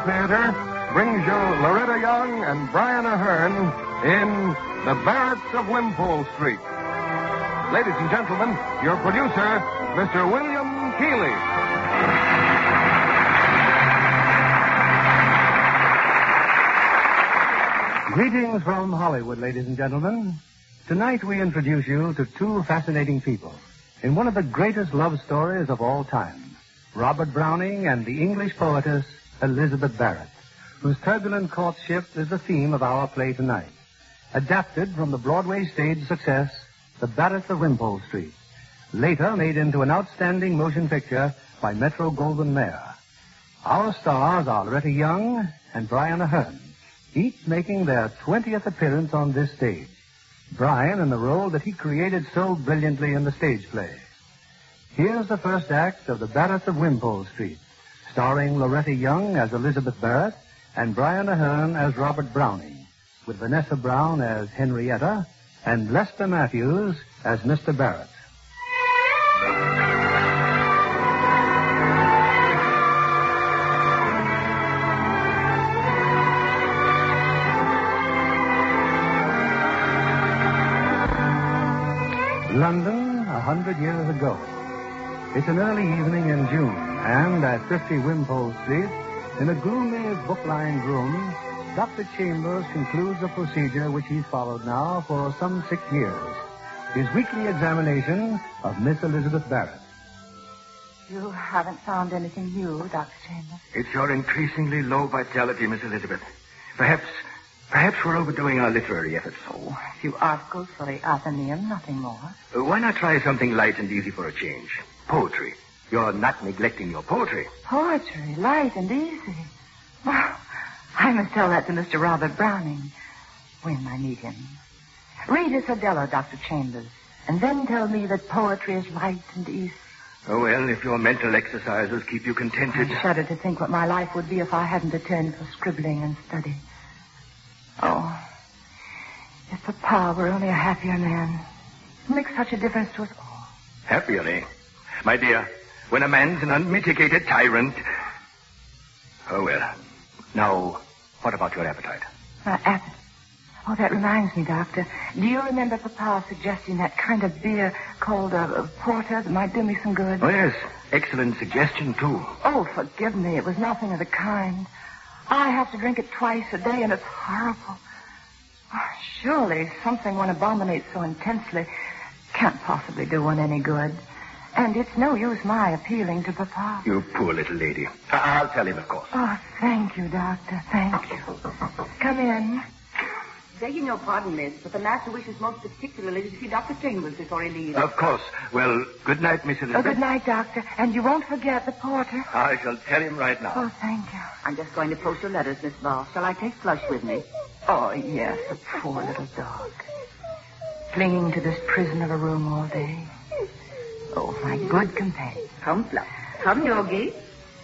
Theater brings you Loretta Young and Brian Ahern in The Barretts of Wimpole Street. Ladies and gentlemen, your producer, Mr. William Keighley. Greetings from Hollywood, ladies and gentlemen. Tonight we introduce you to two fascinating people in one of the greatest love stories of all time, Robert Browning and the English poetess Elizabeth Barrett, whose turbulent courtship is the theme of our play tonight. Adapted from the Broadway stage success, The Barretts of Wimpole Street, later made into an outstanding motion picture by Metro-Goldwyn-Mayer. Our stars are Loretta Young and Brian Ahern, each making their 20th appearance on this stage. Brian in the role that he created so brilliantly in the stage play. Here's the first act of The Barretts of Wimpole Street, starring Loretta Young as Elizabeth Barrett and Brian Ahern as Robert Browning, with Vanessa Brown as Henrietta and Lester Matthews as Mr. Barrett. London, 100 years ago. It's an early evening in June, and at 50 Wimpole Street, in a gloomy, book-lined room, Dr. Chambers concludes a procedure which he's followed now for some 6 years. His weekly examination of Miss Elizabeth Barrett. You haven't found anything new, Dr. Chambers? It's your increasingly low vitality, Miss Elizabeth. Perhaps we're overdoing our literary efforts. Oh, a few articles for the Athenaeum, nothing more. Why not try something light and easy for a change? Poetry. You're not neglecting your poetry. Poetry, light and easy. Well, I must tell that to Mr. Robert Browning when I meet him. Read his Adela, Dr. Chambers, and then tell me that poetry is light and easy. Oh, well, if your mental exercises keep you contented. I shudder to think what my life would be if I hadn't a turn for scribbling and study. Oh, if Papa were only a happier man. It makes such a difference to us all. Happier, eh? My dear, when a man's an unmitigated tyrant... Oh, well. Now, what about your appetite? Appetite? Oh, that reminds me, Doctor. Do you remember Papa suggesting that kind of beer called porter that might do me some good? Oh, yes. Excellent suggestion, too. Oh, forgive me. It was nothing of the kind. I have to drink it twice a day, and it's horrible. Oh, surely something one abominates so intensely can't possibly do one any good. And it's no use my appealing to Papa. You poor little lady. I'll tell him, of course. Oh, thank you, Doctor. Thank you. Come in. Begging your pardon, miss, but the master wishes most particularly to see Dr. Chambers before he leaves. Of course. Well, good night, Miss Elizabeth. Oh, good night, Doctor. And you won't forget the porter. I shall tell him right now. Oh, thank you. I'm just going to post your letters, Miss Ball. Shall I take Flush with me? Oh, yes, the poor little dog. Clinging to this prison of a room all day. Oh, my good companion. Come, Flush. Come, Yogi.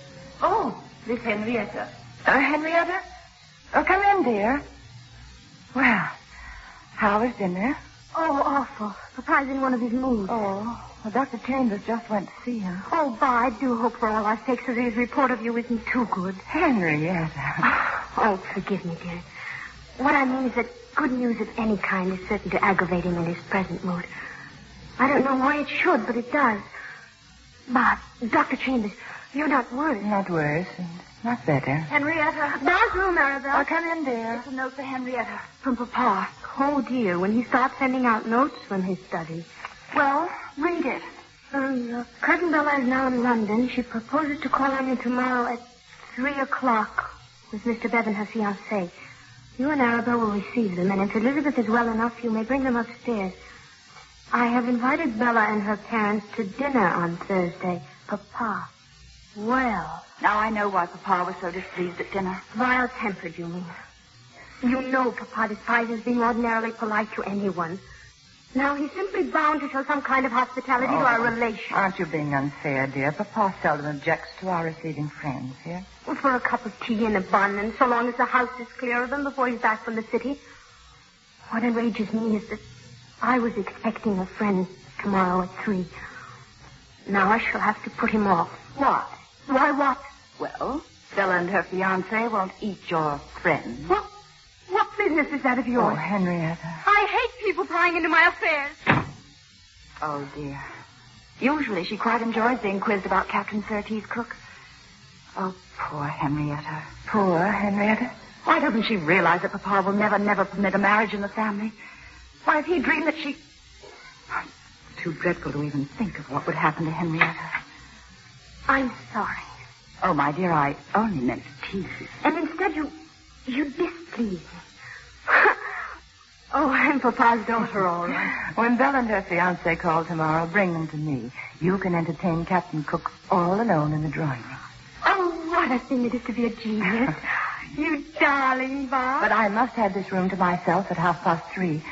Oh, Miss Henrietta. Henrietta? Oh, come in, dear. Well, how was dinner? Oh, awful. Papa's in one of his moods. Oh, well, Dr. Chambers just went to see him. Oh, Ba, I do hope for all our sakes that his report of you isn't too good. Henrietta. Oh, forgive me, dear. What I mean is that good news of any kind is certain to aggravate him in his present mood. I don't know why it should, but it does. But, Dr. Chambers, you're not worse. Not worse, and not better. Henrietta. Ba's room, Arabelle. Oh, come in, dear. It's a note for Henrietta. From Papa. Oh, dear, when he starts sending out notes from his study. Well, read it. Cousin Bella is now in London. She proposes to call on you tomorrow at 3 o'clock with Mr. Bevan, her fiancé. You and Arabelle will receive them, and if Elizabeth is well enough, you may bring them upstairs. I have invited Bella and her parents to dinner on Thursday. Papa. Well. Now I know why Papa was so displeased at dinner. Vile-tempered, you mean. You know Papa despises being ordinarily polite to anyone. Now, he's simply bound to show some kind of hospitality to our relation. Aren't you being unfair, dear? Papa seldom objects to our receiving friends here. Well, for a cup of tea and a bun, and so long as the house is clear of them before he's back from the city. What enrages me is that I was expecting a friend tomorrow at 3. Now I shall have to put him off. What? Why, what? Well, Stella and her fiancé won't eat your friend. What business is that of Oh, yours? Henrietta. I hate people prying into my affairs. Oh, dear. Usually she quite enjoys being quizzed about Captain Surtees' cook. Oh, poor Henrietta. Poor Henrietta. Why doesn't she realize that Papa will never permit a marriage in the family? Why, if he dreamed that she... It's too dreadful to even think of what would happen to Henrietta. I'm sorry. Oh, my dear, I only meant to tease you. And instead you displease me. Oh, I'm Papa's daughter, all right. When Belle and her fiancé call tomorrow, bring them to me. You can entertain Captain Cook all alone in the drawing room. Oh, what a thing it is to be a genius. You darling, Bob. But I must have this room to myself at 3:30.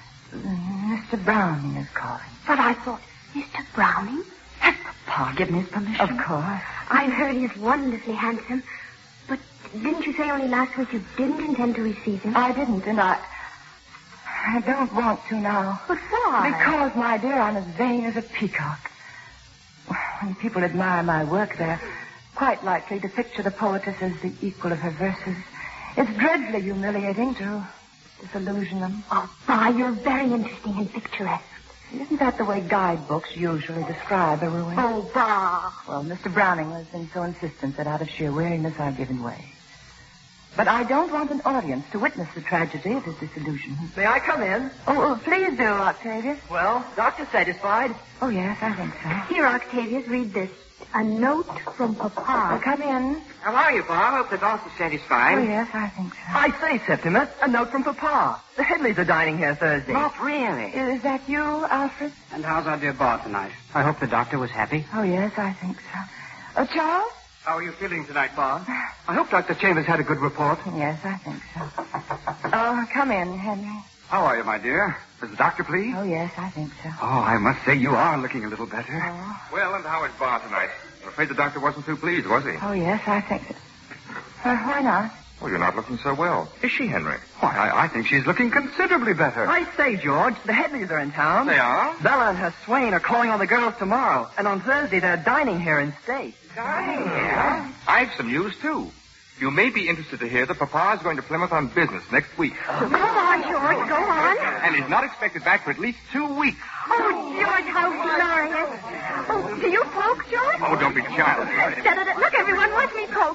Mr. Browning is calling. But I thought, Mr. Browning? Has Papa given his permission? Of course. I've heard he's wonderfully handsome. But didn't you say only last week you didn't intend to receive him? I didn't, and I don't want to now. But why? Because, my dear, I'm as vain as a peacock. When people admire my work, they're quite likely to picture the poetess as the equal of her verses. It's dreadfully humiliating to disillusion them. Oh, Bob, you're very interesting and picturesque. Isn't that the way guidebooks usually describe a ruin? Oh, Bob. Well, Mr. Browning has been so insistent that out of sheer weariness I've given way. But I don't want an audience to witness the tragedy of his disillusionment. May I come in? Oh, please do, Octavius. Well, doctor satisfied? Oh, yes, I think so. Here, Octavius, read this. A note from Papa. Oh, come in. How are you, Bob? Hope the doctor's satisfied. Oh, yes, I think so. I say, Septimus, a note from Papa. The Headleys are dining here Thursday. Not really. Is that you, Alfred? And how's our dear Bar tonight? I hope the doctor was happy. Oh, yes, I think so. Oh, Charles? How are you feeling tonight, Bar? I hope Dr. Chambers had a good report. Yes, I think so. Oh, come in, Henry. How are you, my dear? Is the doctor pleased? Oh, yes, I think so. Oh, I must say you are looking a little better. Oh, Well, and how is Bar tonight? I'm afraid the doctor wasn't too pleased, was he? oh yes, I think so. Why not? Well, you're not looking so well. Is she, Henry? Why, I think she's looking considerably better. I say, George, the Headleys are in town. They are? Bella and her swain are calling on the girls tomorrow, and on Thursday they're dining here in state. Yeah. I've some news, too. You may be interested to hear that Papa is going to Plymouth on business next week. Go on, George, go on. And he's not expected back for at least 2 weeks. Oh, George, how glorious. Oh, do you poke, George? Oh, don't be childish. Look, everyone, watch me poke.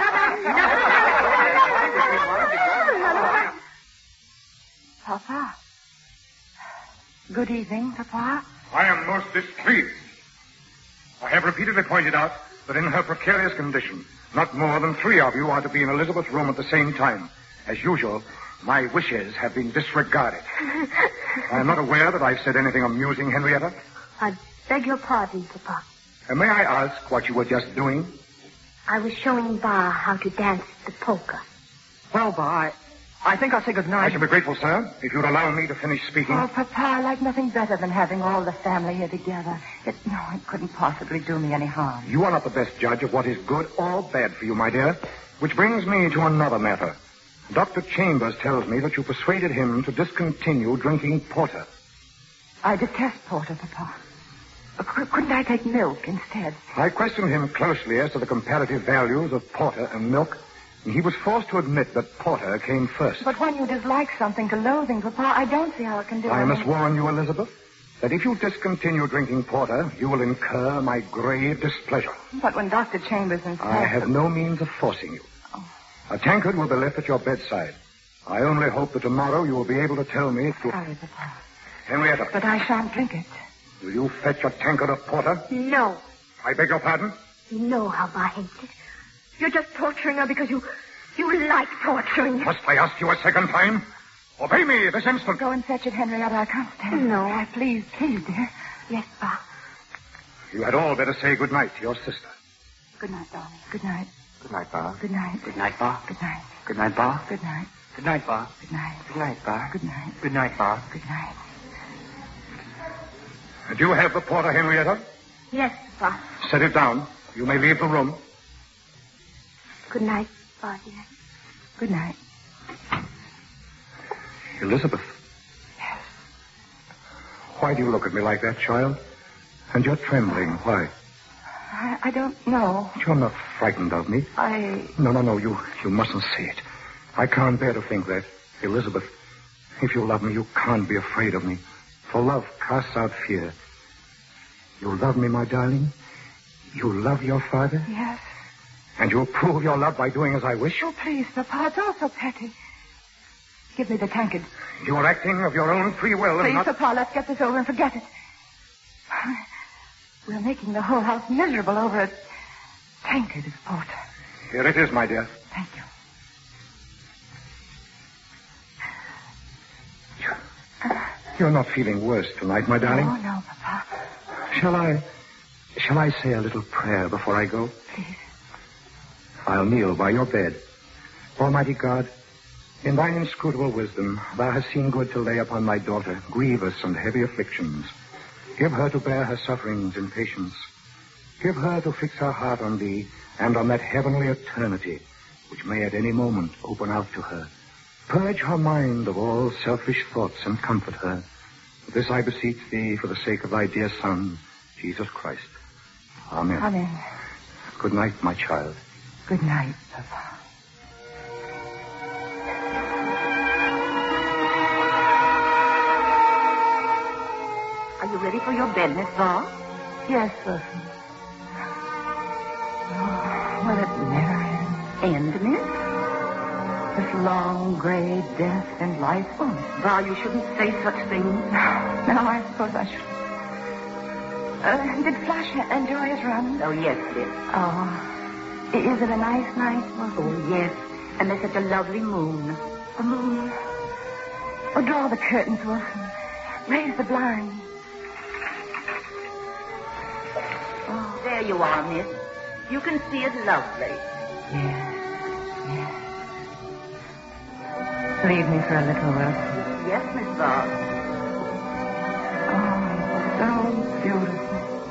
Papa. Good evening, Papa. I am most displeased. I have repeatedly pointed out that in her precarious condition, not more than 3 of you are to be in Elizabeth's room at the same time. As usual, my wishes have been disregarded. I am not aware that I've said anything amusing, Henrietta. I beg your pardon, Papa. And may I ask what you were just doing? I was showing Bar how to dance the polka. Well, Bar, I think I'll say good I night. should be grateful, sir, if you'd allow me to finish speaking. Oh, Papa, I like nothing better than having all the family here together. It couldn't possibly do me any harm. You are not the best judge of what is good or bad for you, my dear. Which brings me to another matter. Dr. Chambers tells me that you persuaded him to discontinue drinking porter. I detest porter, Papa. Couldn't I take milk instead? I questioned him closely as to the comparative values of porter and milk, and he was forced to admit that porter came first. But when you dislike something to loathing, Papa, I don't see how it can do I must anything. warn you, Elizabeth, that if you discontinue drinking porter, you will incur my grave displeasure. But when Dr. Chambers insists... I have no means of forcing you. A tankard will be left at your bedside. I only hope that tomorrow you will be able to tell me if you... Sorry, Papa. Henrietta, But I shan't drink it. will you fetch a tankard of porter? No. I beg your pardon? You know how Bar hates it. You're just torturing her because you like torturing her. Must I ask you a second time? Obey me this instant. Go and fetch it, Henrietta. I can't stand it. No. Please, dear. Yes, Bar. You had all better say good night to your sister. Good night, darling. Good night. Good night, Bar. Good night. Good night, Bar. Good night. Good night, Bar. Good night. Good night, Bar. Good night. Good night, Bar. Good night. Good night, Bar. Good night. Do you have the porter, Henrietta? Yes, Bar. Set it down. You may leave the room. Good night, Bar, dear. Good night. Elizabeth. Yes. Why do you look at me like that, child? And you're trembling. Why? I don't know. You're not frightened of me. No. You mustn't say it. I can't bear to think that. Elizabeth, if you love me, you can't be afraid of me. For love casts out fear. You love me, my darling? You love your father? Yes. And you'll prove your love by doing as I wish? Oh, please, Papa, it's all so petty. Give me the tankard. You're acting of your own free will and Please, not... Papa, let's get this over and forget it. We're making the whole house miserable over a tankard of port. Here it is, my dear. Thank you. You're not feeling worse tonight, my darling? Oh, no, Papa. Shall I say a little prayer before I go? Please. I'll kneel by your bed. Almighty God, in thine inscrutable wisdom, thou hast seen good to lay upon thy daughter grievous and heavy afflictions. Give her to bear her sufferings in patience. Give her to fix her heart on thee and on that heavenly eternity which may at any moment open out to her. Purge her mind of all selfish thoughts and comfort her. This I beseech thee for the sake of thy dear Son, Jesus Christ. Amen. Amen. Good night, my child. Good night, Papa. Are you ready for your bed, Miss Ball? Yes, Wilson. Oh, will it never end? And, Miss? This long, gray death and life. Oh, Miss Ball, you shouldn't say such things. No, I suppose I should. Did Flash enjoy his run? Oh, yes, Miss. Oh. Is it a nice night, Wilson? Oh, yes. And there's such a lovely moon. The moon. Oh, draw the curtains, Wilson. Raise the blinds. Oh, there you are, Miss. You can see it lovely. Yes. Leave me for a little, Wilson. Yes, Miss Ball. Oh, so beautiful.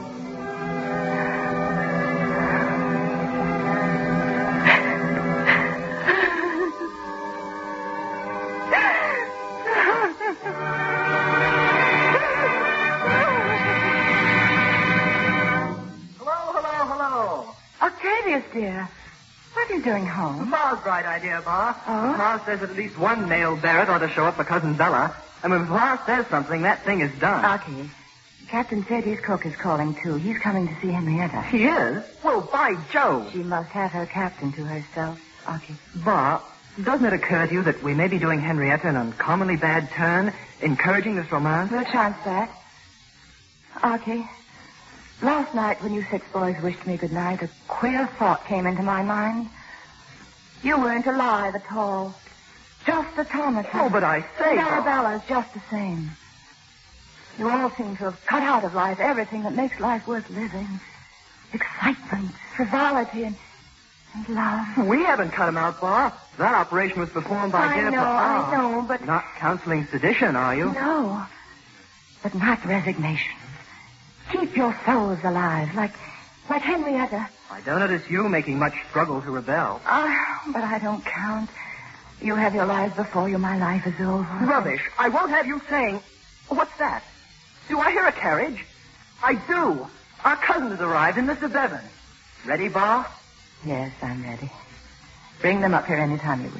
Octavius, dear. What are you doing home? Ma's bright idea, Ma. Oh? Ma says at least one male Barrett ought to show up for Cousin Bella. And when Ma says something, that thing is done. Aki, Captain Sadie's cook is calling, too. He's coming to see Henrietta. He is? Well, by Jove. She must have her captain to herself, Aki. Ma, doesn't it occur to you that we may be doing Henrietta an uncommonly bad turn, encouraging this romance? We'll chance that. Aki, last night when you 6 boys wished me good night, a queer thought came into my mind. You weren't alive at all. Just automaton. Oh, but I say... And Arabella's just the same. You all seem to have cut out of life everything that makes life worth living. Excitement, frivolity, and love. We haven't cut him out, Ma. That operation was performed by I dear know, Papa. I know, but... Not counseling sedition, are you? No, but not resignation. Keep your souls alive, like Henrietta. I don't notice you making much struggle to rebel. But I don't count. You have your lives before you. My life is over. Rubbish. I won't have you saying... What's that? Do I hear a carriage? I do. Our cousin has arrived and Mr. Bevan. Ready, Ba? Yes, I'm ready. Bring them up here anytime you wish.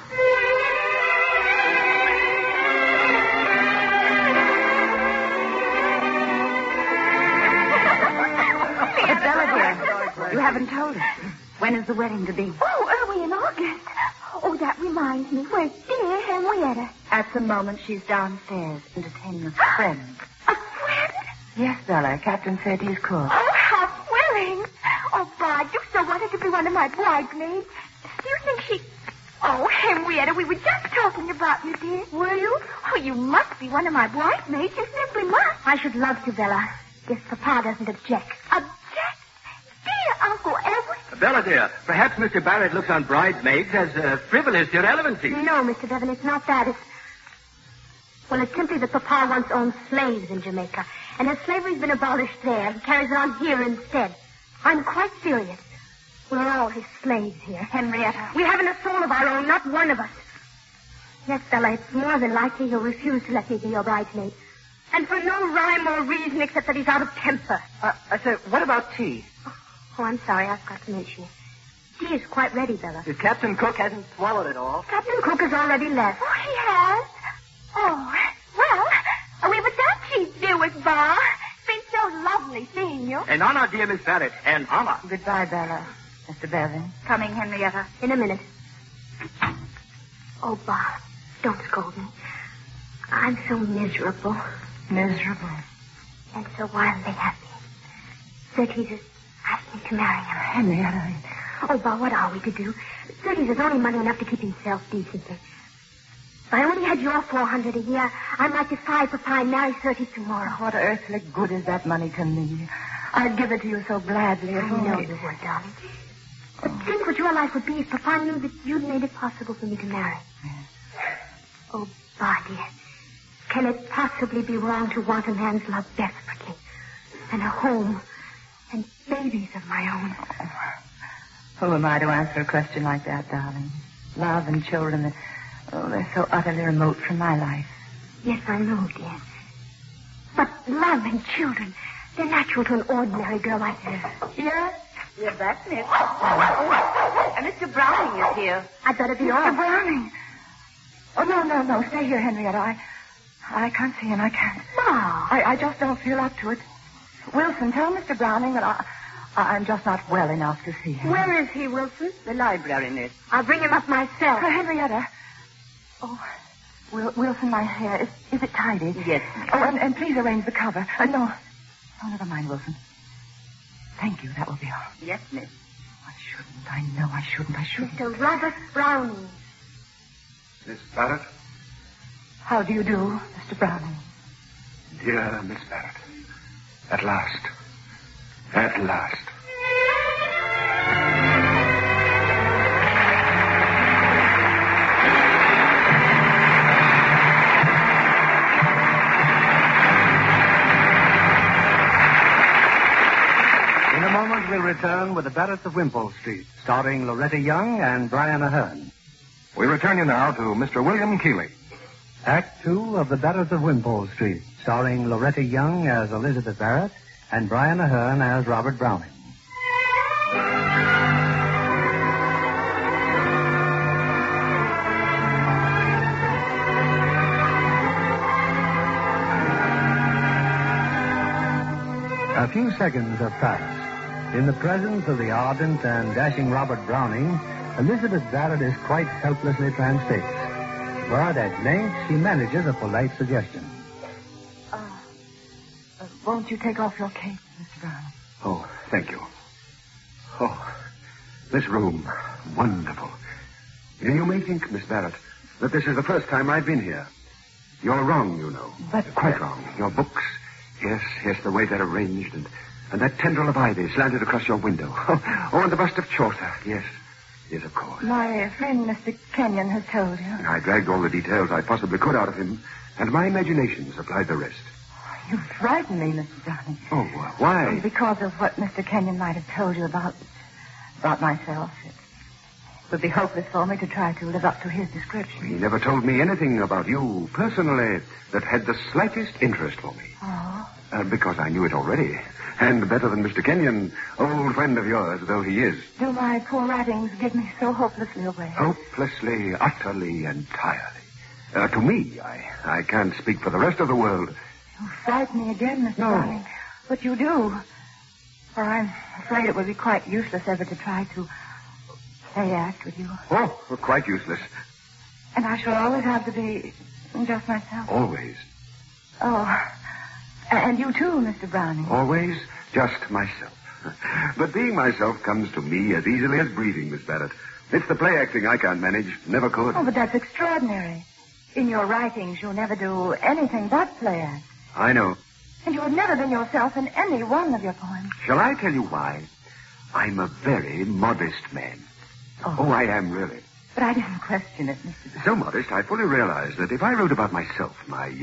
Bella, dear, you haven't told us. When is the wedding to be? Oh, early in August. Oh, that reminds me. Where's dear Henrietta? At the moment, she's downstairs entertaining a friend. A friend? Yes, Bella, Captain Sadie's cook. Oh, how thrilling. Oh, Bud, you so wanted to be one of my bridesmaids. Do you think she... Oh, Henrietta, we were just talking about you, dear. Were you? Oh, you must be one of my bridesmaids. You simply must. I should love to, Bella. If Papa doesn't object. Object? Dear Uncle Edward. Bella, dear, perhaps Mr. Barrett looks on bridesmaids as frivolous irrelevancy. No, Mr. Bevan, it's not that. It's simply that Papa once owned slaves in Jamaica. And as slavery's been abolished there, he carries it on here instead. I'm quite serious. We're all his slaves here, Henrietta. We haven't a soul of our own, not one of us. Yes, Bella, it's more than likely he'll refuse to let me be your bridesmaid. And for no rhyme or reason except that he's out of temper. I say, what about tea? Oh, I'm sorry. I forgot to mention it. Tea is quite ready, Bella. If Captain Cook hasn't swallowed it all. Captain Cook has already left. Oh, he has? Oh, well, we were so cheap, dear, with Bar. It's been so lovely seeing you. And Anna, dear Miss Barrett. And Anna. Goodbye, Bella. Mr. Bevan. Coming, Henrietta. In a minute. Oh, Bob, don't scold me. I'm so miserable. Miserable. And so wildly happy. Surtees has asked me to marry him. Henrietta. Oh, Bob, what are we to do? Surtees has only money enough to keep himself decently. If I only had your $400 a year, I might defy Papa and marry Surtees tomorrow. What earthly good is that money to me? I'd give it to you so gladly. I know you would, darling. But think what your life would be if Papa knew that you'd made it possible for me to marry. Yes. Oh, Bob, dear. Can it possibly be wrong to want a man's love desperately? And a home. And babies of my own. Who am I to answer a question like that, darling? Love and children, they're so utterly remote from my life. Yes, I know, dear. But love and children, they're natural to an ordinary girl like you. Yes? Yes, that's Miss. And Mr. Browning is here. I'd better be Mr. off. Browning. Oh, no. Stay here, Henrietta. I can't see him. I can't. No. I just don't feel up to it. Wilson, tell Mr. Browning that I'm just not well enough to see him. Where is he, Wilson? The library, Miss. I'll bring him up myself. Henrietta. Oh, Wilson, my hair. Is it tidy? Yes. Oh, and please arrange the cover. No, never mind, Wilson. Thank you. That will be all. Yes, Miss. I shouldn't. I know I shouldn't. Mr. Robert Browning. Miss Barrett? How do you do, Mr. Browning? Dear Miss Barrett. At last. At last. In a moment, we'll return with the Barretts of Wimpole Street, starring Loretta Young and Brian Ahern. We return you now to Mr. William Keeley. Act 2 of the Barretts of Wimpole Street, starring Loretta Young as Elizabeth Barrett and Brian Ahern as Robert Browning. A few seconds have passed. In the presence of the ardent and dashing Robert Browning, Elizabeth Barrett is quite helplessly transfixed. But at length she manages a polite suggestion. Won't you take off your cape, Mr. Browning? Oh, thank you. Oh, this room, wonderful. You may think, Miss Barrett, that this is the first time I've been here. You're wrong, you know. But... Quite wrong. Your books, yes, the way they're arranged, and that tendril of ivy slanted across your window. Oh, and the bust of Chaucer, yes, of course. My friend, Mr. Kenyon, has told you. I dragged all the details I possibly could out of him, and my imagination supplied the rest. You frighten me, Mr. Browning. Oh, why? Because of what Mr. Kenyon might have told you about myself. It would be hopeless for me to try to live up to his description. He never told me anything about you personally that had the slightest interest for me. Oh? Because I knew it already. And better than Mr. Kenyon, old friend of yours, though he is. Do my poor writings give me so hopelessly away? Hopelessly, utterly, entirely. To me, I can't speak for the rest of the world. You frighten me again, Mr. Browning. But you do. For I'm afraid it would be quite useless ever to try to play act with you. Oh, quite useless. And I shall always have to be just myself. Always. Oh, and you too, Mr. Browning. Always just myself. But being myself comes to me as easily as breathing, Miss Barrett. It's the play acting I can't manage. Never could. Oh, but that's extraordinary. In your writings, you'll never do anything but play act. I know. And you have never been yourself in any one of your poems. Shall I tell you why? I'm a very modest man. Oh, I am, really. But I didn't question it, Mr. Browning. So modest, I fully realize that if I wrote about myself,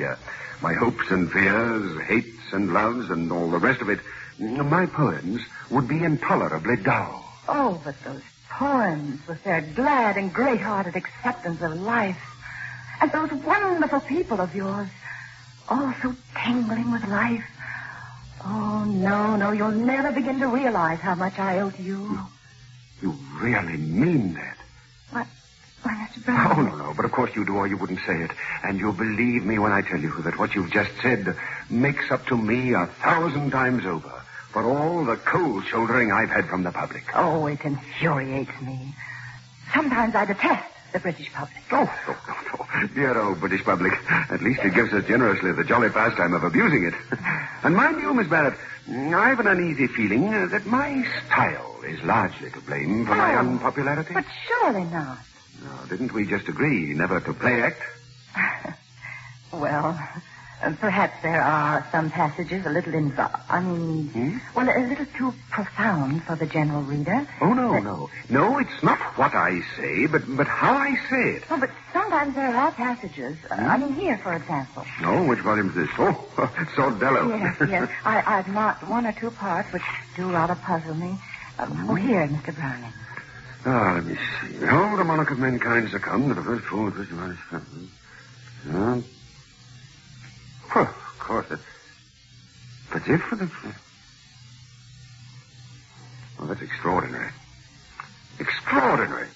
my hopes and fears, hates and loves, and all the rest of it, my poems would be intolerably dull. Oh, but those poems with their glad and great-hearted acceptance of life, and those wonderful people of yours, all so tingling with life. Oh, no, you'll never begin to realize how much I owe to you. You really mean that? What? Why, Mr. Brown? Oh, no, but of course you do, or you wouldn't say it. And you'll believe me when I tell you that what you've just said makes up to me 1,000 times over for all the cold shouldering I've had from the public. Oh, it infuriates me. Sometimes I detest the British public. Oh, no. Dear old British public. At least it gives us generously the jolly pastime of abusing it. And mind you, Miss Barrett, I have an uneasy feeling that my style is largely to blame for my unpopularity. But surely not. No, didn't we just agree never to play act? Well, perhaps there are some passages a little well, a little too profound for the general reader. Oh, no. No, it's not what I say, but how I say it. Oh, but sometimes there are passages. Here, for example. Oh, which volume is this? Oh, Sordello. Yes. I've marked one or two parts which do rather puzzle me. Here, Mr. Browning. Let me see. Oh, the monarch of mankind succumbed to the first fall of Christian. Of course. But if for the... Well, that's extraordinary. Extraordinary.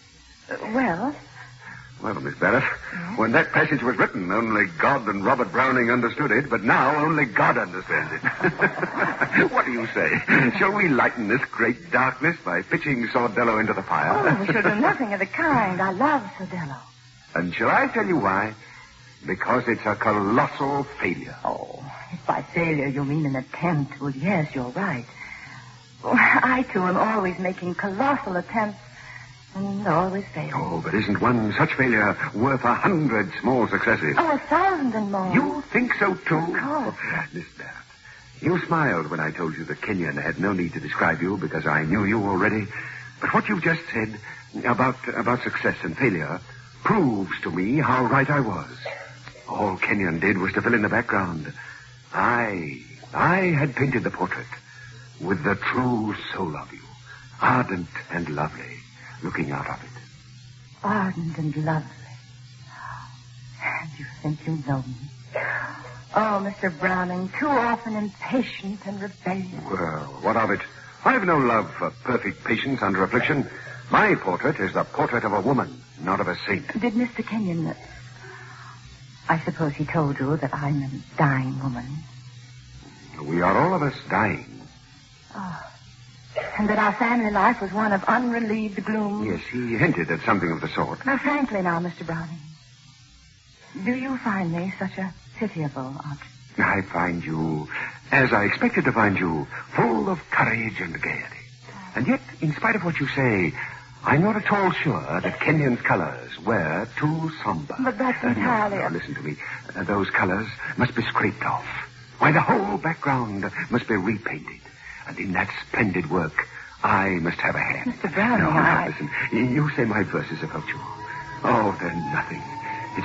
Well, Miss Barrett, when that passage was written, only God and Robert Browning understood it, but now only God understands it. What do you say? Shall we lighten this great darkness by pitching Sordello into the fire? Oh, we shall do nothing of the kind. I love Sordello. And shall I tell you why? Because it's a colossal failure. Oh, if by failure you mean an attempt, well, yes, you're right. Well, I, too, am always making colossal attempts and always failing. Oh, but isn't one such failure worth 100 small successes? Oh, 1,000 and more. You think so, too? Of course. Miss Barrett, you smiled when I told you that Kenyon had no need to describe you because I knew you already. But what you've just said about success and failure proves to me how right I was. All Kenyon did was to fill in the background. I had painted the portrait with the true soul of you, ardent and lovely, looking out of it. Ardent and lovely. And you think you know me? Oh, Mr. Browning, too often impatient and rebellious. Well, what of it? I've no love for perfect patience under affliction. My portrait is the portrait of a woman, not of a saint. Did Mr. Kenyon... I suppose he told you that I'm a dying woman. We are all of us dying. Oh. And that our family life was one of unrelieved gloom. Yes, he hinted at something of the sort. Now, frankly now, Mr. Browning, do you find me such a pitiable object? I find you, as I expected to find you, full of courage and gaiety. And yet, in spite of what you say, I'm not at all sure that Kenyon's colors were too somber. But that's entirely... No, listen to me. Those colors must be scraped off. Why, the whole background must be repainted. And in that splendid work, I must have a hand. Mr. Browning, No, listen. You say my verses about you. Oh, they're nothing. It's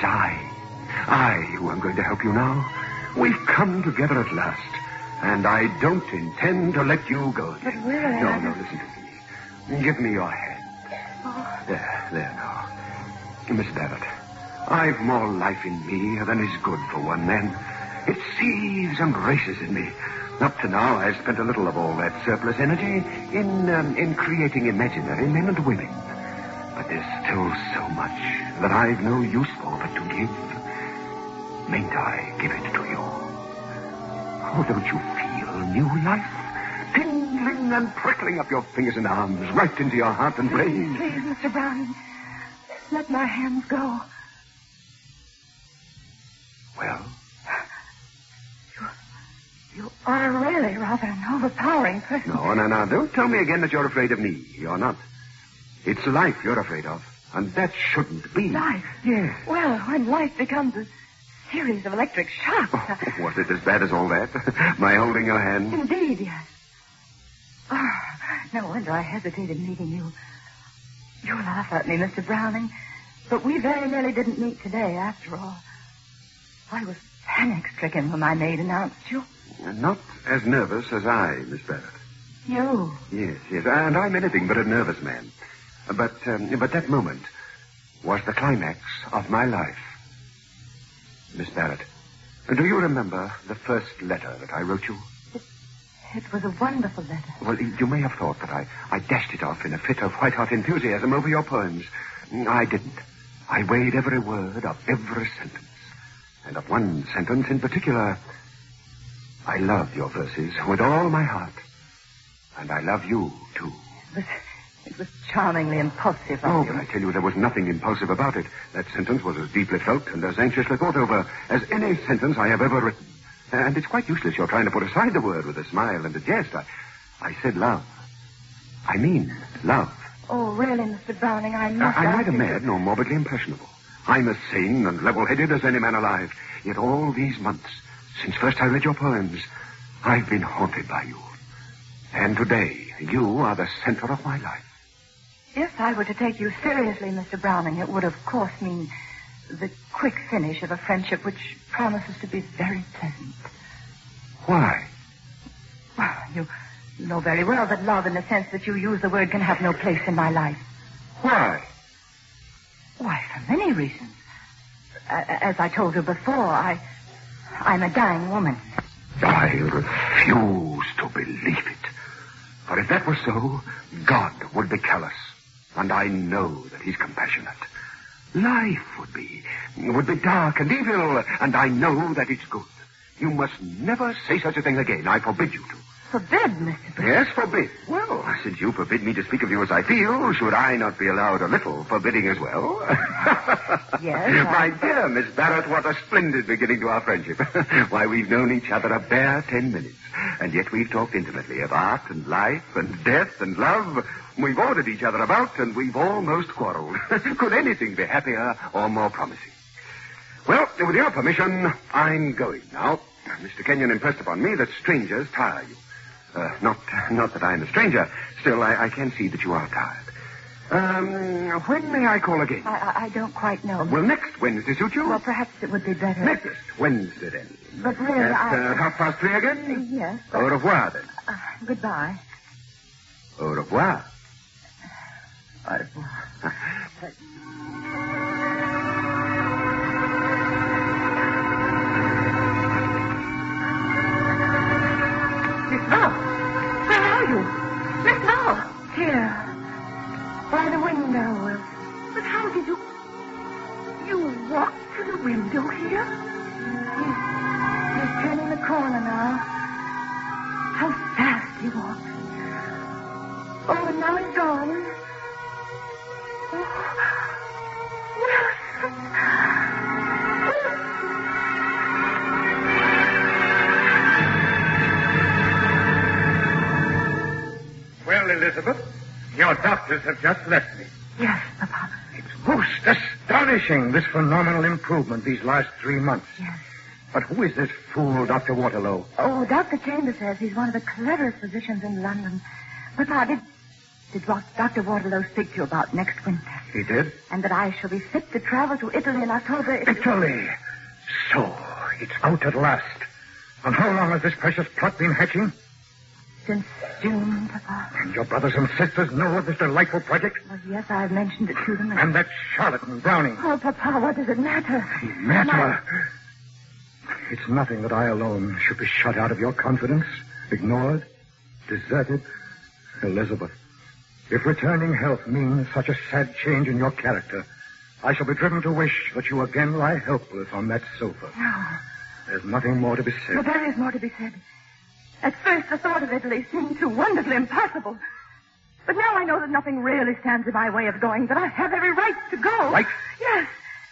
I who am going to help you now. We've come together at last. And I don't intend to let you go again. But really... No, listen to me. Give me your hand. Oh. There now. Miss Barrett, I've more life in me than is good for one man. It seethes and races in me. Up to now, I've spent a little of all that surplus energy in creating imaginary men and women. But there's still so much that I've no use for but to give. Mayn't I give it to you? Oh, don't you feel new life? Tingling and prickling up your fingers and arms, right into your heart and brain. Please, Mr. Browning, let my hands go. Well? You are really rather an overpowering person. No, don't tell me again that you're afraid of me. You're not. It's life you're afraid of, and that shouldn't be. Life? Yes. Well, when life becomes a series of electric shocks... Oh, was it as bad as all that? My holding your hand? Indeed, yes. Oh, no wonder I hesitated meeting you. You laugh at me, Mr. Browning, but we very nearly didn't meet today, after all. I was panic-stricken when my maid announced you. Not as nervous as I, Miss Barrett. You? Yes, and I'm anything but a nervous man. But that moment was the climax of my life. Miss Barrett, do you remember the first letter that I wrote you? It was a wonderful letter. Well, you may have thought that I dashed it off in a fit of white-hot enthusiasm over your poems. I didn't. I weighed every word of every sentence. And of one sentence in particular, I love your verses with all my heart. And I love you, too. It was charmingly impulsive of you. But I tell you, there was nothing impulsive about it. That sentence was as deeply felt and as anxiously thought over as any sentence I have ever written. And it's quite useless your trying to put aside the word with a smile and a jest. I said love. I mean love. Oh, really, Mr. Browning, I must I'm neither mad nor morbidly impressionable. I'm as sane and level-headed as any man alive. Yet all these months, since first I read your poems, I've been haunted by you. And today, you are the center of my life. If I were to take you seriously, Mr. Browning, it would, of course, mean the quick finish of a friendship which promises to be very pleasant. Why? Well, you know very well that love, in the sense that you use the word, can have no place in my life. Why? Why, for many reasons. As I told you before, I'm a dying woman. I refuse to believe it. For if that were so, God would be callous. And I know that he's compassionate. Life would be dark and evil, and I know that it's good. You must never say such a thing again. I forbid you to. Forbid, Mr. Browning? Yes, forbid. Well, since you forbid me to speak of you as I feel, should I not be allowed a little forbidding as well? Yes. My dear Miss Barrett, what a splendid beginning to our friendship. Why, we've known each other a bare 10 minutes. And yet we've talked intimately of art and life and death and love. We've ordered each other about, and we've almost quarreled. Could anything be happier or more promising? Well, with your permission, I'm going now. Mr. Kenyon impressed upon me that strangers tire you. Not that I'm a stranger. Still, I can see that you are tired. When may I call again? I don't quite know. Will next Wednesday suit you? Well, perhaps it would be better. Next Wednesday, then. But really, At 3:30 again? Yes. Au revoir, then. Goodbye. Au revoir. Au revoir. Miss Val, where are you? Miss Val! Here. By the window, Wilson. But how did you... You walked to the window here? He's turning the corner now. How fast he walks. Oh, and now he's gone. Well, Elizabeth, your doctors have just left me. Yes, Papa. It's most astonishing, this phenomenal improvement these last 3 months. Yes. But who is this fool, Dr. Waterlow? Oh, Dr. Chambers says he's one of the cleverest physicians in London. Papa, did Dr. Waterlow speak to you about next winter? He did? And that I shall be fit to travel to Italy in October. Italy! So, it's out at last. And how long has this precious plot been hatching? Since June, Papa. And your brothers and sisters know of this delightful project? Well, yes, I've mentioned it to them. And that charlatan, Browning. Oh, Papa, what does it matter? Matter? It's nothing that I alone should be shut out of your confidence, ignored, deserted. Elizabeth, if returning health means such a sad change in your character, I shall be driven to wish that you again lie helpless on that sofa. No. There's nothing more to be said. Well, there is more to be said. At first, the thought of Italy seemed so wonderfully impossible. But now I know that nothing really stands in my way of going, that I have every right to go. Right? Yes.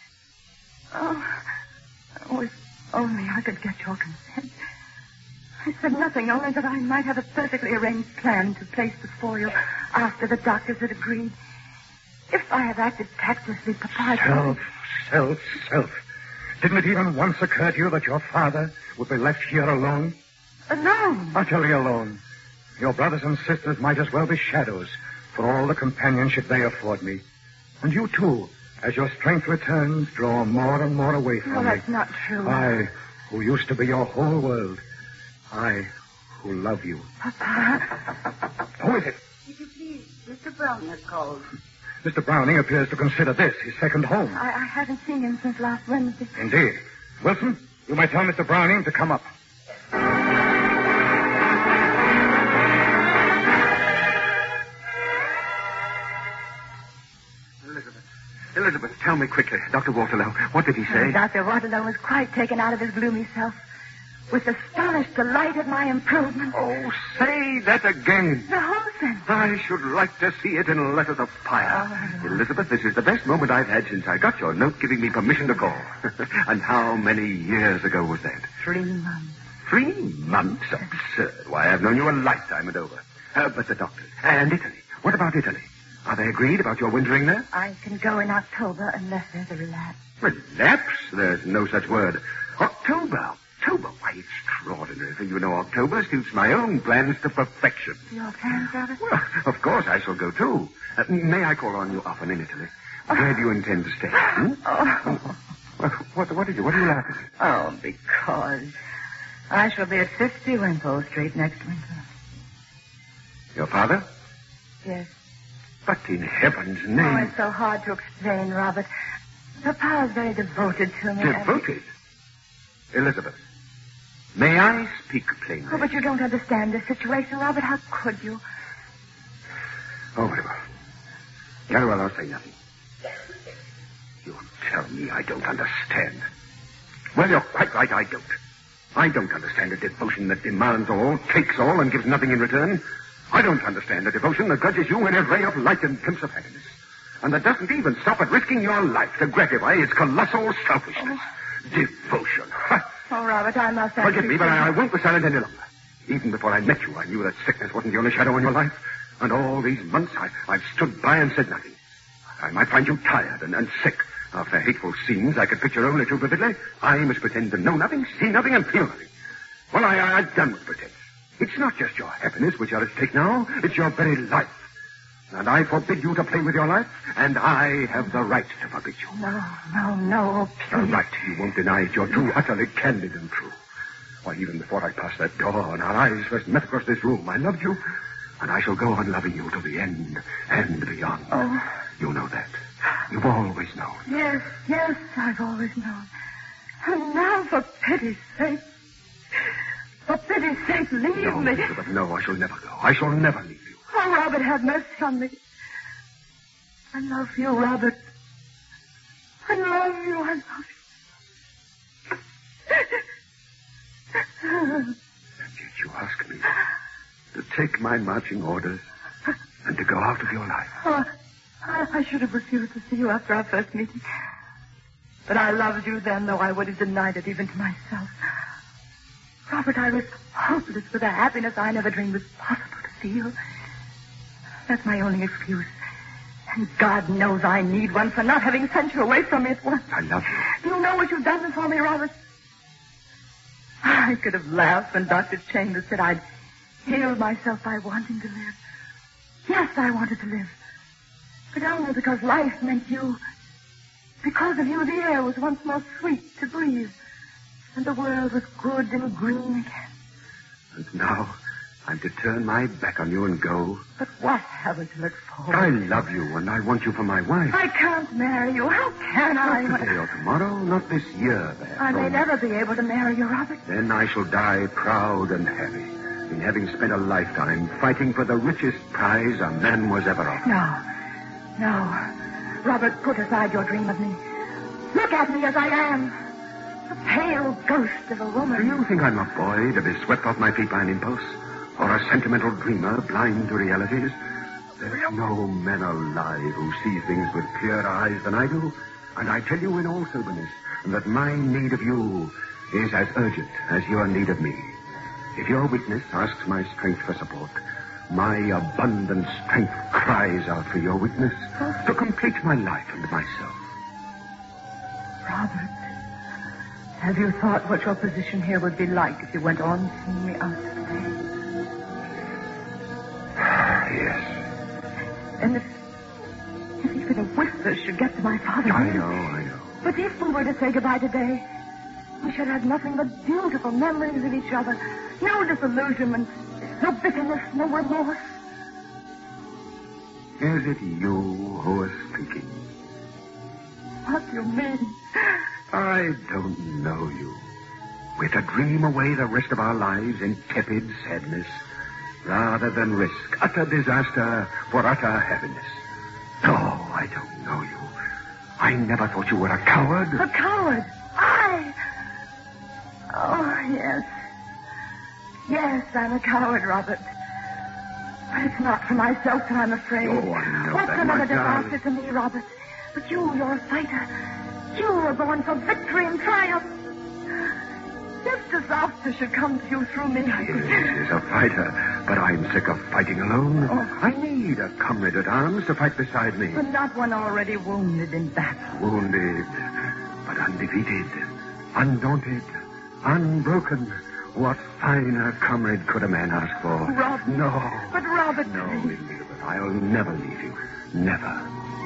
Oh, if only I could get your consent. I said nothing, only that I might have a perfectly arranged plan to place before you after the doctors had agreed. If I have acted tactlessly, Papa... Self. Didn't it even once occur to you that your father would be left here alone? Alone? Utterly alone. Your brothers and sisters might as well be shadows for all the companionship they afford me. And you, too, as your strength returns, draw more and more away from me. No, that's not true. I, who used to be your whole world. I, who love you. Papa. Who is it? If you please, Mr. Browning has called. Mr. Browning appears to consider this his second home. I haven't seen him since last Wednesday. Indeed. Wilson, you may tell Mr. Browning to come up. tell me quickly, Dr. Waterlow, what did he say? Dr. Waterlow was quite taken out of his gloomy self with astonished delight at my improvement. Oh, say that again. The whole thing. I should like to see it in letters of fire. Oh. Elizabeth, this is the best moment I've had since I got your note giving me permission to call. And how many years ago was that? 3 months. 3 months? Absurd. Why, I've known you a lifetime and over. But the doctors. And Italy. What about Italy? Are they agreed about your wintering there? I can go in October unless there's a relapse. Relapse? There's no such word. October. Why, extraordinary. For you know, October suits my own plans to perfection. Your plans, Robert? Well, of course I shall go, too. May I call on you often in Italy? Where do you intend to stay? What are you laughing at? Oh, because I shall be at 50 Wimpole Street next winter. Your father? Yes. But in heaven's name... Oh, it's so hard to explain, Robert. Papa is very devoted to me. Devoted? Elizabeth, may I speak plainly? Oh, but you don't understand the situation, Robert. How could you? Oh, very well. Very well, I'll say nothing. You tell me I don't understand. Well, you're quite right, I don't. I don't understand a devotion that demands all, takes all, and gives nothing in return. I don't understand a devotion that grudges you in a ray of light and glimpse of happiness. And that doesn't even stop at risking your life to gratify its colossal selfishness. Devotion. Oh, Robert, I must ask Forgive me, but I won't be silent any longer. Even before I met you, I knew that sickness wasn't the only shadow in your life. And all these months, I've stood by and said nothing. I might find you tired and sick. After hateful scenes I could picture only too vividly, I must pretend to know nothing, see nothing, and feel nothing. Well, I've done with pretense. It's not just your happiness which are at stake now. It's your very life. And I forbid you to play with your life, and I have the right to forbid you. No, The please. right. You won't deny it. You're too utterly candid and true. Why, even before I passed that door and our eyes first met across this room, I loved you, and I shall go on loving you to the end and beyond. Oh. You know that. You've always known. Yes, I've always known. And now, for pity's sake, leave No, me. Elizabeth, no, I shall never go. I shall never leave you. Oh, Robert, have mercy on me. I love you, Robert. I love you. And yet you ask me to take my marching orders and to go out of your life. Oh, I should have refused to see you after our first meeting. But I loved you then, though I would have denied it even to myself. Robert, I was hopeless with a happiness I never dreamed was possible to feel. That's my only excuse. And God knows I need one for not having sent you away from me at once. I love you. You know what you've done for me, Robert. I could have laughed when Dr. Chambers said I'd healed myself by wanting to live. Yes, I wanted to live. But only because life meant you. Because of you, the air was once more sweet to breathe. And the world was good and green again. And now I'm to turn my back on you and go. But what have we to look forward I to? love you, and I want you for my wife. I can't marry you. How can I? Not today or tomorrow, not this year, perhaps. I may never be able to marry you, Robert. Then I shall die proud and happy in having spent a lifetime fighting for the richest prize a man was ever offered. No. Robert, put aside your dream of me. Look at me as I am. The pale ghost of a woman. Do you think I'm a boy to be swept off my feet by an impulse? Or a sentimental dreamer blind to realities? There's no man alive who sees things with clearer eyes than I do. And I tell you in all soberness that my need of you is as urgent as your need of me. If your weakness asks my strength for support, my abundant strength cries out for your weakness to complete my life and myself. Robert, have you thought what your position here would be like if you went on seeing me out today? Yes. And if even a whisper should get to my father... I know. But if we were to say goodbye today, we should have nothing but beautiful memories of each other. No disillusionment, no bitterness, no remorse. Is it you who are speaking? What do you mean? I don't know you. We're to dream away the rest of our lives in tepid sadness, rather than risk utter disaster for utter happiness. No, I don't know you. I never thought you were a coward. A coward? I? Oh, yes. Yes, I'm a coward, Robert. But it's not for myself that I'm afraid. Oh, I know What's that, another my darling. disaster to me, Robert? But you're a fighter. You were born for victory and triumph. If disaster should come to you through me, Yes, a fighter. But I'm sick of fighting alone. Oh. I need a comrade at arms to fight beside me. But not one already wounded in battle. Wounded, but undefeated, undaunted, unbroken. What finer comrade could a man ask for? Robert. No. But Robert, No, please. Elizabeth, I'll never leave you. Never.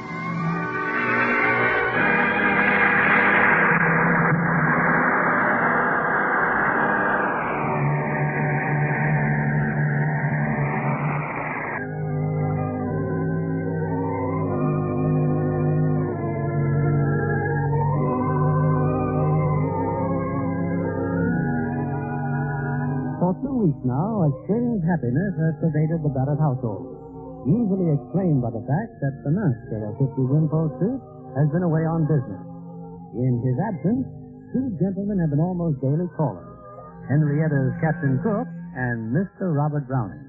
For 2 weeks now, a strange happiness has pervaded the Barrett household, usually explained by the fact that the master of 50 Wimpole Street has been away on business. In his absence, 2 gentlemen have been almost daily callers, Henrietta's Captain Cook and Mr. Robert Browning.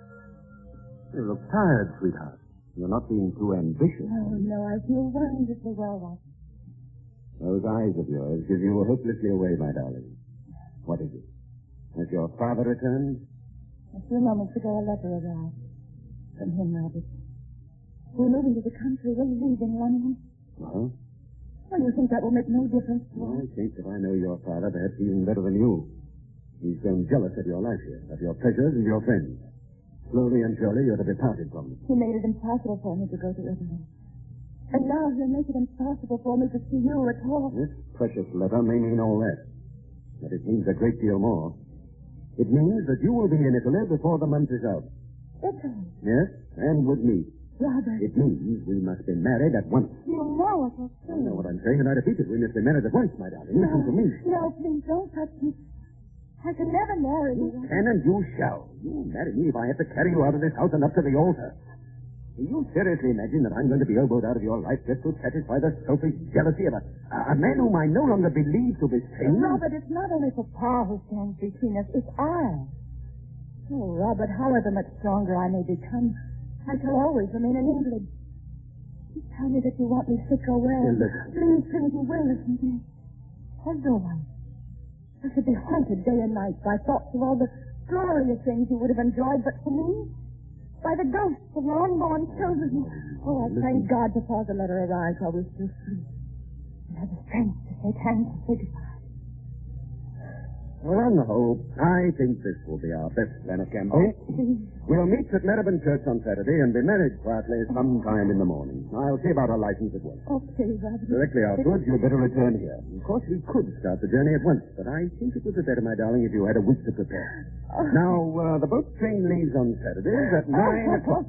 You look tired, sweetheart. You're not being too ambitious. Oh, no, I feel wonderfully well, Robert. Those eyes of yours give you hopelessly away, my darling. What is it? Has your father returned? A few moments ago, a letter arrived from him, Robert. We're moving to the country. We're leaving London. Well? Well, you think that will make no difference to us? I think that I know your father perhaps even better than you. He's grown jealous of your life here, of your pleasures and your friends. Slowly and surely you're to be parted from them. He made it impossible for me to go to Italy. And now he'll make it impossible for me to see you at all. This precious letter may mean all that. But it means a great deal more. It means that you will be in Italy before the month is out. Italy? Yes, and with me. Robert. It means we must be married at once. You know it, I know what I'm saying, and I repeat it. We must be married at once, my darling. Listen to me. No, please, don't touch me. I can never marry you. Can and you shall. You marry me if I have to carry you out of this house and up to the altar. Do you seriously imagine that I'm going to be elbowed out of your life just to satisfy the selfish jealousy of a man whom I no longer believe to be sane? Robert, it's not only Papa who stands between us. It's I. Oh, Robert, however much stronger I may become, I shall always remain in England. You tell me that you want me sick or well. Please, please, you will listen to me. Otherwise, I should be haunted day and night by thoughts of all the glorious things you would have enjoyed, but for me, by the ghosts of your unborn children. Oh, I thank God before the letter arrived while we're still asleep. And have the strength to shake hands and say goodbye. Well, on the whole, I think this will be our best plan of campaign. We'll meet at Marybone Church on Saturday and be married quietly sometime in the morning. I'll see about our license at once. Okay, Robert. Directly afterwards, you'd better return here. Of course, we could start the journey at once, but I think it would be better, my darling, if you had a week to prepare. Now, the boat train leaves on Saturdays at 9 o'clock.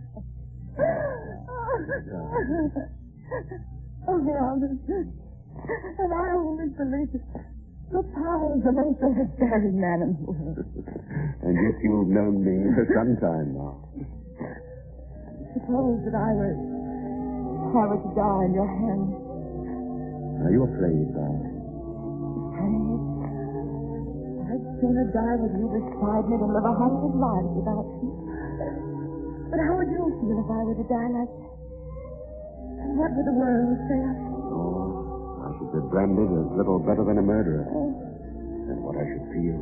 Oh, Robert. And I always believed it. Papa is the most overbearing man in the world. And yet you've known me for some time now. Suppose that I were to die in your hands. Are you afraid, darling? Afraid? I'd sooner die with you beside me than live 100 lives without you. But how would you feel if I were to die like that? And what would the world say of me? I should be branded as little better than a murderer. And what I should feel,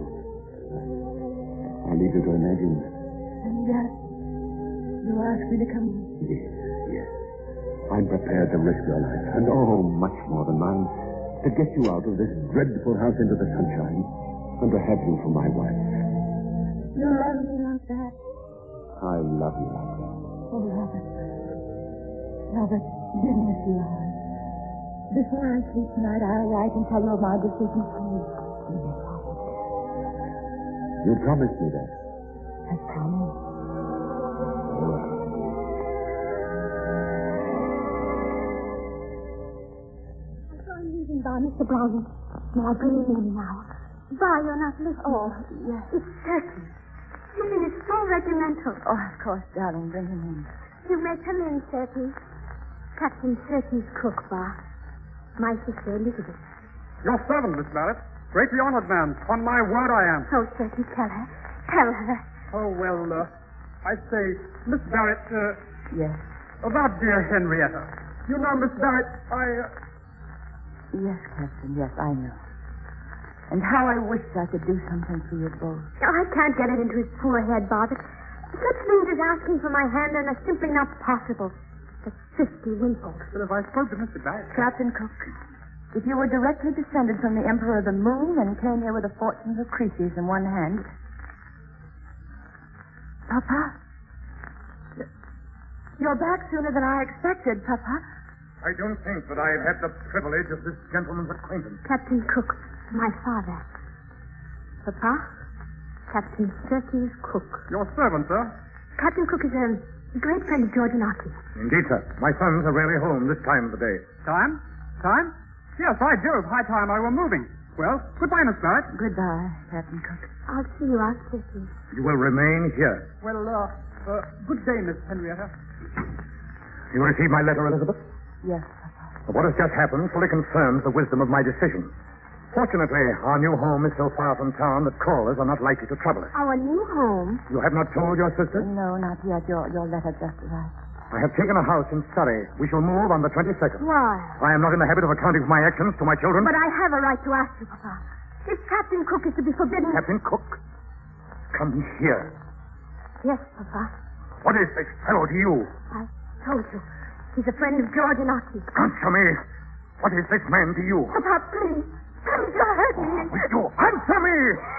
I leave you to imagine. And yet, you ask me to come. Yes. I'm prepared to risk your life, and much more than mine, to get you out of this dreadful house into the sunshine, and to have you for my wife. You love me like that? I love you like that. Oh, Robert. Robert, give me a few hours. Before I sleep tonight, I'll write and tell you of my decision. Please. You promised me that. I promise. I'm leaving by Mr. Browning. May I bring him in now? Why, you're not listening. Oh, yes. It's certain. You mean it's so regimental. Oh, of course, darling. Bring him in. You may come in, Serpy. Captain Turkey's cook, Bob. My sister, Elizabeth. Your servant, Miss Barrett. Greatly honored, ma'am. On my word, I am. Oh, Turkey, tell her. Tell her. Oh, well, I say, Miss Barrett, Yes. about dear Henrietta. You know, Miss Barrett, Yes, Captain, yes, I know. And how I wish I could do something for you both. Oh, I can't get it into his poor head, Bob. Such things as asking for my hand are simply not possible. The 50 winkles. But if I spoke to Mr. Barrett... Captain Cook, if you were directly descended from the Emperor of the Moon and came here with a fortune of Croesus in one hand... Papa? You're back sooner than I expected, Papa. I don't think that I've had the privilege of this gentleman's acquaintance. Captain Cook, my father. Papa? Captain Turkey's cook. Your servant, sir. Captain Cook is a great friend of George and Archie. Indeed, sir. My sons are rarely home this time of the day. Time? Time? Yes, by Jove, high time I were moving. Well, goodbye, Miss Barrett. Goodbye, Captain Cook. I'll see you out, Turkey. You will remain here. Well, good day, Miss Henrietta. You received my letter, Elizabeth? Yes, Papa. What has just happened fully confirms the wisdom of my decision. Fortunately, our new home is so far from town that callers are not likely to trouble us. Our new home? You have not told your sister? No, not yet. Your letter just arrived. I have taken a house in Surrey. We shall move on the 22nd. Why? I am not in the habit of accounting for my actions to my children. But I have a right to ask you, Papa. If Captain Cook is to be forbidden... Captain Cook? Come here. Yes, Papa. What is this fellow to you? I told you. He's a friend of George and Archie. Answer me. What is this man to you? Papa, please. Please, you're hurting me. Will you answer me?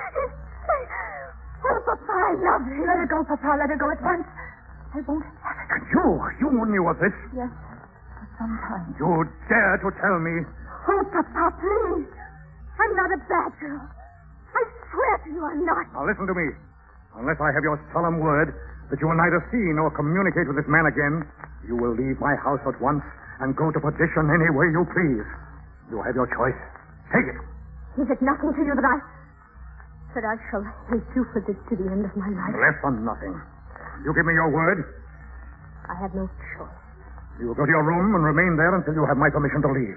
Oh, Papa, I love you. Let her go, Papa. Let her go at once. I won't have it. And you knew of this? Yes, for some time. You dare to tell me? Oh, Papa, please. I'm not a bad girl. I swear to you I'm not. Now listen to me. Unless I have your solemn word that you will neither see nor communicate with this man again, you will leave my house at once and go to perdition any way you please. You have your choice. Take it. Is it nothing to you that I shall hate you for this to the end of my life? Less than nothing. You give me your word. I have no choice. You will go to your room and remain there until you have my permission to leave.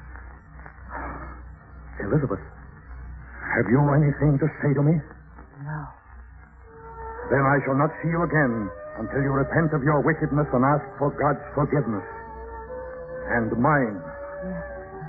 Elizabeth, have you anything to say to me? No. Then I shall not see you again until you repent of your wickedness and ask for God's forgiveness. And mine. Yes.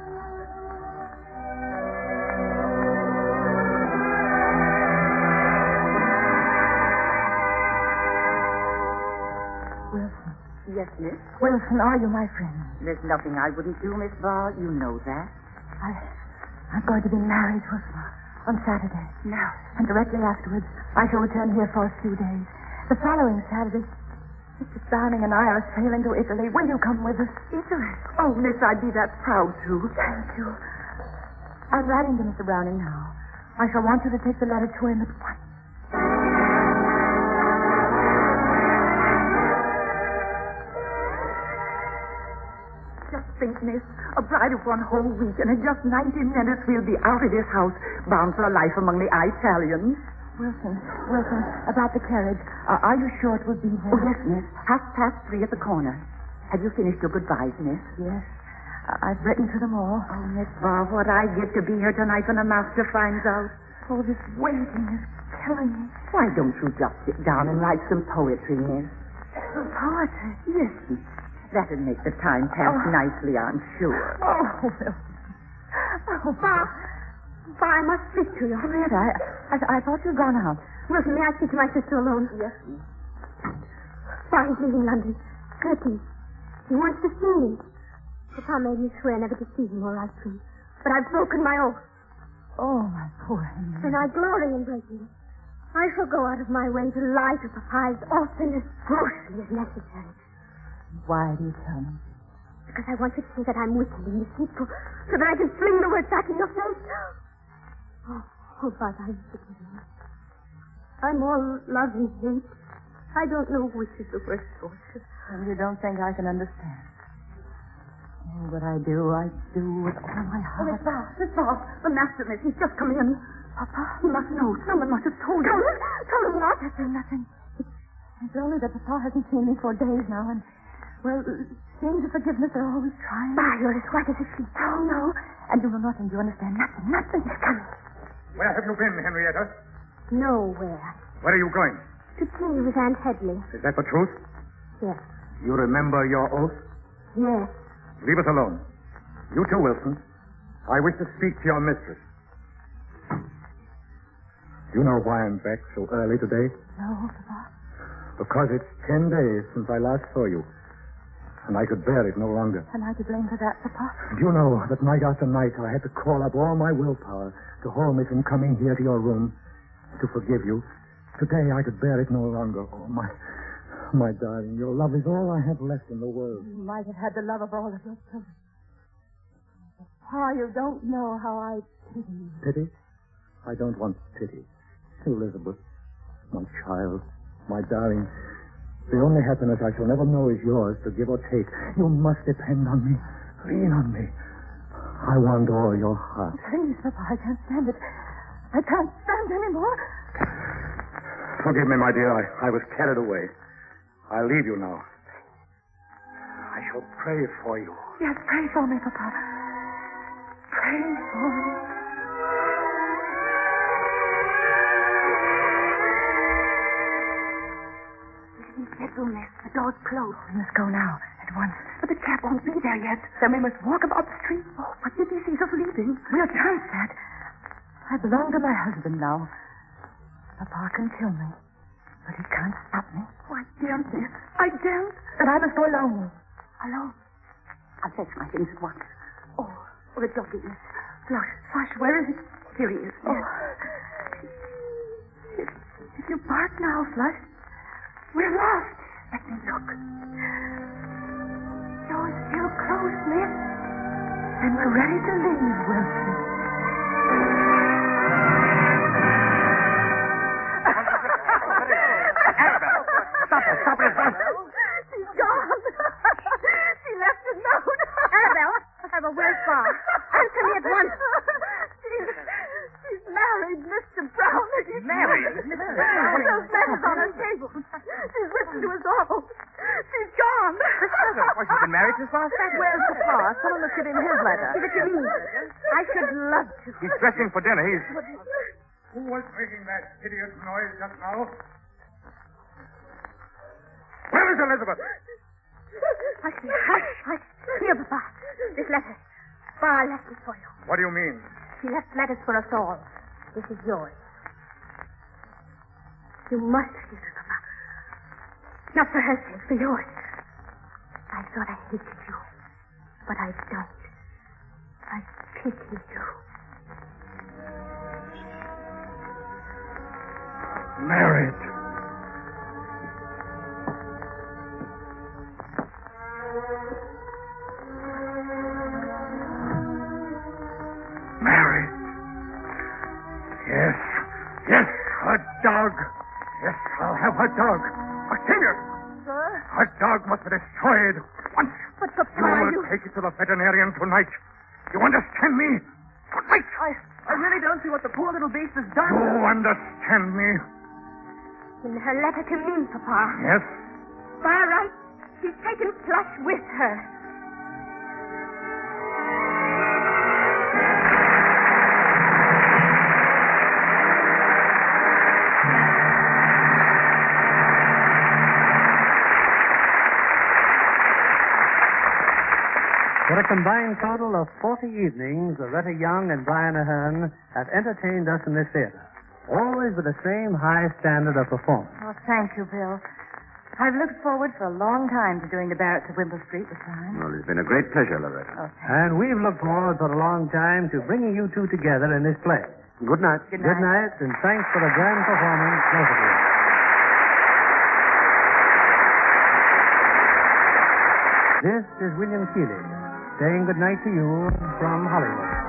Wilson. Yes, miss? Wilson, are you my friend? There's nothing I wouldn't do, Miss Barr. You know that. I'm going to be married, Wilson, on Saturday. No. And directly afterwards, I shall return here for a few days. The following Saturday, Mr. Browning and I are sailing to Italy. Will you come with us? Italy? Oh, miss, I'd be that proud to. Thank you. I'm writing to Mr. Browning now. I shall want you to take the letter to him at once. Just think, miss, a bride of 1 whole week, and in just 90 minutes we'll be out of this house, bound for a life among the Italians. Wilson, about the carriage. Are you sure it will be there? Oh, yes, miss. 3:30 at the corner. Have you finished your goodbyes, miss? Yes. I've written to them all. Oh, Miss Barr, what I get to be here tonight when the master finds out. Oh, this waiting is killing me. Why don't you just sit down and write some poetry, miss? Poetry? Yes, miss. That'll make the time pass nicely, I'm sure. Oh, Wilson. Oh, Pa, I must speak to you. Henrietta, I thought you'd gone out. Wilson, may I speak to my sister alone? Yes, miss. Pa, he's leaving London. Gertie. He wants to see me. Papa made me swear never to see him or write to him. But I've broken my oath. Oh, my poor Henrietta. And I glory in breaking it. I shall go out of my way to lie to Papa as often, as grossly as necessary. Why do you tell me? Because I want you to think that I'm wicked and deceitful, so that I can fling the words back in your face. Oh, but I forgive you. I'm all love and hate. I don't know which is the worst torture. And you don't think I can understand? Oh, what I do with all my heart. Oh, Miss Barr, the master, miss, he's just come in. Papa? He must know. Someone must have told him. Tell him what? Nothing. It's only that Papa hasn't seen me for days now, and Well, things of forgiveness are always trying. Bah, you're as white as a sheet. Oh, no. And you know nothing. Do you understand? Nothing. Come. Where have you been, Henrietta? Nowhere. Where are you going? To tea with Aunt Headley. Is that the truth? Yes. You remember your oath? Yes. Leave us alone. You too, Wilson. I wish to speak to your mistress. Do you know why I'm back so early today? No, Papa. Because it's 10 days since I last saw you. And I could bear it no longer. Am I to blame for that, Papa? Do you know that night after night I had to call up all my willpower to hold me from coming here to your room to forgive you? Today I could bear it no longer. Oh, my darling, your love is all I have left in the world. You might have had the love of all of your children. Papa, you don't know how I pity you. Pity? I don't want pity. Elizabeth, my child, my darling, the only happiness I shall never know is yours to give or take. You must depend on me. Lean on me. I want all your heart. Please, Papa, I can't stand it. I can't stand anymore. Forgive me, my dear. I was carried away. I'll leave you now. I shall pray for you. Yes, pray for me, Papa. Pray for me. Bedroom, miss. The door's closed. We must go now, at once. But the chap won't be there yet. Then we must walk about the street. Oh, what did he see us leaving? We'll chance that. I belong to my husband now. Papa can kill me, but he can't stop me. Oh, I daren't, miss. I daren't. But I must go alone. Alone? I'll fetch my things at once. Oh, the doggy, miss. Flush, where is it? Here he is. Oh. If you bark now, Flush, we're lost. Let me look. Door's still closed, miss. And we're ready to leave, Wilson. Annabelle, stop it, She's gone. She left a note. Annabelle, I have a word for her. Answer me at once. She's married, Mr. Brown. Married? Those letters on her table. She's written to us all. She's gone. Well, she's been married since last Saturday. Where's Papa? Someone must give him his letter. Give it to me. I should love to. He's dressing for dinner. Who was making that hideous noise just now? Where is Elizabeth? Hush. Here, Papa. This letter. Bar left it for you. What do you mean? She left letters for us all. This is yours. You must give her, Papa. Not for her sake, for yours. I thought I hated you, but I don't. I pity you. Married. Married. Yes, her dog. Yes, I'll have her dog. Octavia! Sir? Her dog must be destroyed once. But Papa, You will take it to the veterinarian tonight. You understand me? Tonight. I really don't see what the poor little beast has done. You understand me? In her letter to me, Papa. Yes? Bar right. She's taken Flush with her. For a combined total of 40 evenings, Loretta Young and Brian Ahern have entertained us in this theater, always with the same high standard of performance. Oh, thank you, Bill. I've looked forward for a long time to doing the Barretts of Wimple Street with Brian. Well, it's been a great pleasure, Loretta. Oh, And we've looked forward for a long time to bringing you two together in this play. Good night. Good Good night, and thanks for a grand performance, both of you. This is William Keeley saying good night to you from Hollywood.